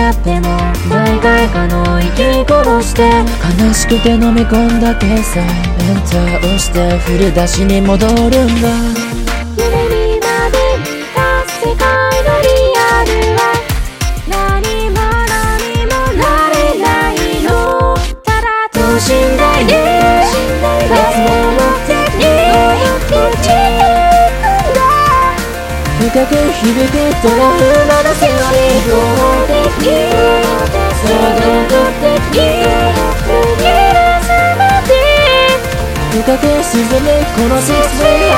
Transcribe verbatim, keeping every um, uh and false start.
なっても何回かの息殺して悲しくて飲み込んだ決済エンター押して振り出しに戻るんだ。 夢にまで見た世界のリアルは何も何もなれないの。ただ等身大で夏の目的に生きていくんだ。 深く響くドラマのセオリー合法的総合的逃げ出すまで深く沈むこのシステム